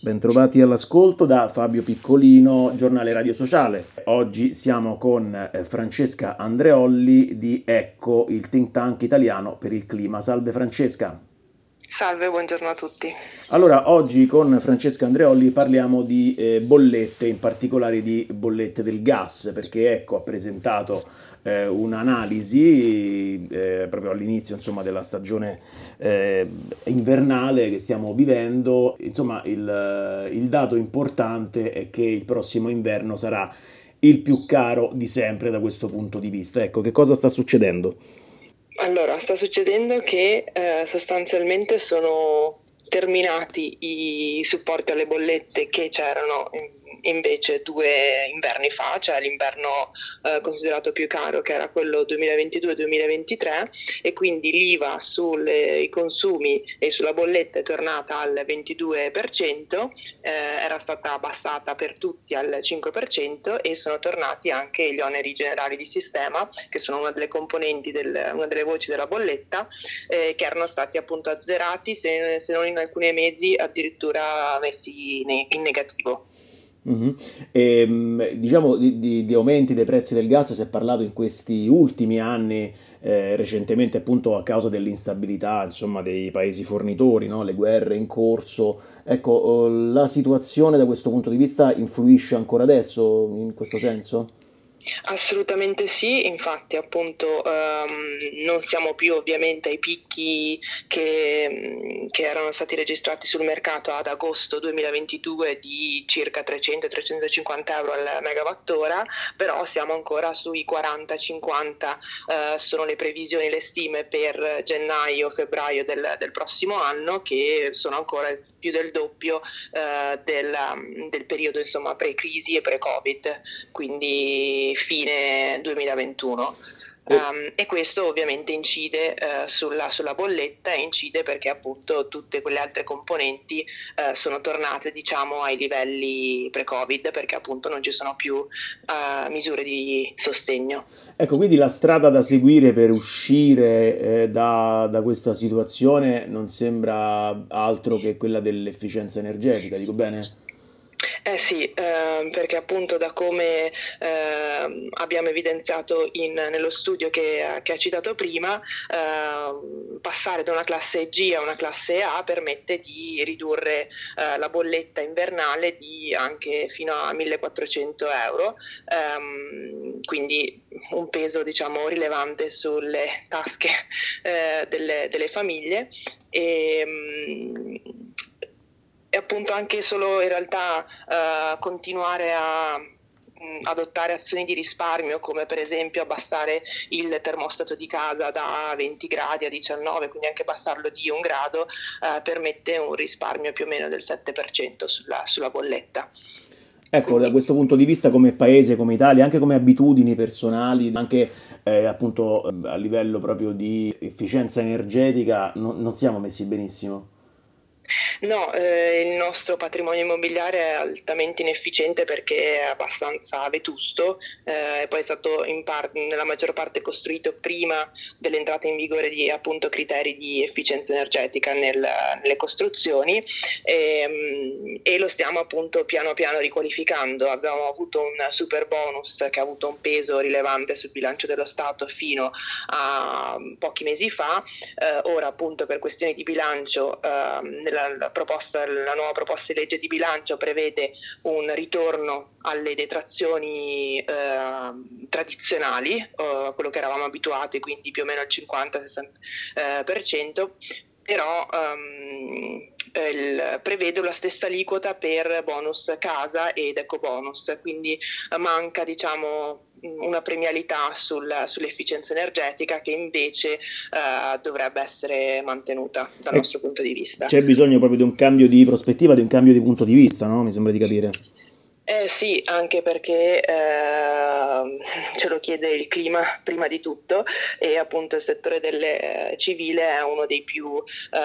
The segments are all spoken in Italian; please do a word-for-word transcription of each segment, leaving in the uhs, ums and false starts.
Bentrovati all'ascolto da Fabio Piccolino, giornale Radio Sociale. Oggi siamo con eh, Francesca Andreolli di ECCO, il think tank italiano per il clima. Salve Francesca. Salve, buongiorno a tutti. Allora, oggi con Francesca Andreolli parliamo di eh, bollette, in particolare di bollette del gas, perché ECCO ha presentato eh, un'analisi eh, proprio all'inizio, insomma, della stagione eh, invernale che stiamo vivendo. Insomma, il, il dato importante è che il prossimo inverno sarà il più caro di sempre da questo punto di vista. Ecco, che cosa sta succedendo? Allora, sta succedendo che eh, sostanzialmente sono terminati i supporti alle bollette che c'erano in- invece due inverni fa, cioè l'inverno eh, considerato più caro, che era quello duemilaventidue duemilaventitré, e quindi l'I V A sui consumi e sulla bolletta è tornata al ventidue per cento, eh, era stata abbassata per tutti al cinque per cento, e sono tornati anche gli oneri generali di sistema, che sono una delle componenti, del, una delle voci della bolletta, eh, che erano stati appunto azzerati, se, se non in alcuni mesi addirittura messi ne- in negativo. Mhm. E, mh, diciamo di, di- di aumenti dei prezzi del gas si è parlato in questi ultimi anni, eh, recentemente appunto a causa dell'instabilità, insomma, dei paesi fornitori, no? Le guerre in corso. Ecco, oh, la situazione da questo punto di vista influisce ancora adesso in questo senso? Assolutamente sì, infatti appunto ehm, non siamo più ovviamente ai picchi che, che erano stati registrati sul mercato ad agosto duemilaventidue di circa trecento trecentocinquanta euro al megawattora, però siamo ancora sui quaranta cinquanta, eh, sono le previsioni, le stime per gennaio-febbraio del, del prossimo anno, che sono ancora più del doppio eh, del, del periodo, insomma, pre-crisi e pre-Covid, quindi fine duemilaventuno. E, Um, e questo ovviamente incide uh, sulla, sulla bolletta, e incide perché appunto tutte quelle altre componenti uh, sono tornate, diciamo, ai livelli pre-Covid, perché appunto non ci sono più uh, misure di sostegno. ecco, quindi la strada da seguire per uscire eh, da, da questa situazione non sembra altro che quella dell'efficienza energetica, dico bene? Eh sì, ehm, perché appunto da come ehm, abbiamo evidenziato in- nello studio che, che ha citato prima, ehm, passare da una classe G a una classe A permette di ridurre eh, la bolletta invernale di anche fino a millequattrocento euro, ehm, quindi un peso, diciamo, rilevante sulle tasche eh, delle, delle famiglie. E, mm, e appunto anche solo in realtà eh, continuare a mh, adottare azioni di risparmio, come per esempio abbassare il termostato di casa da venti gradi a diciannove, quindi anche abbassarlo di un grado, eh, permette un risparmio più o meno del sette per cento sulla, sulla bolletta. Ecco, da Quindi questo punto di vista come paese, come Italia, anche come abitudini personali, anche eh, appunto eh, a livello proprio di efficienza energetica, no- non siamo messi benissimo. no, eh, il nostro patrimonio immobiliare è altamente inefficiente perché è abbastanza vetusto, eh, e poi è stato in par- nella maggior parte costruito prima dell'entrata in vigore di appunto criteri di efficienza energetica nel- nelle costruzioni, e, mm, e lo stiamo appunto piano piano riqualificando. Abbiamo avuto un super bonus che ha avuto un peso rilevante sul bilancio dello Stato fino a pochi mesi fa. Eh, ora appunto per questioni di bilancio, ehm, nella la proposta, la nuova proposta di legge di bilancio prevede un ritorno alle detrazioni eh, tradizionali, eh, quello che eravamo abituati, quindi più o meno il cinquanta-sessanta per cento, però ehm, il- prevede la stessa aliquota per bonus casa ed ecobonus, quindi eh, manca, diciamo, una premialità sul- sull'efficienza energetica, che invece eh, dovrebbe essere mantenuta dal E nostro punto di vista. c'è bisogno proprio di un cambio di prospettiva, di un cambio di punto di vista, no? Mi sembra di capire. Eh sì, anche perché ehm, ce lo chiede il clima prima di tutto, e appunto il settore del eh, civile è uno dei più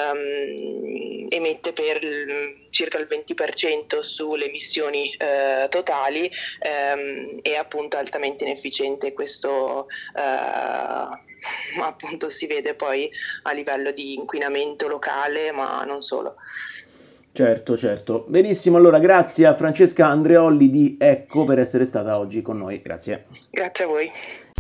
ehm, emette per il- circa il venti per cento sulle emissioni eh, totali, ehm, e appunto altamente inefficiente. Questo eh, appunto si vede poi a livello di inquinamento locale, ma non solo. Certo, certo. Benissimo, allora grazie a Francesca Andreolli di Ecco per essere stata oggi con noi. Grazie. Grazie a voi.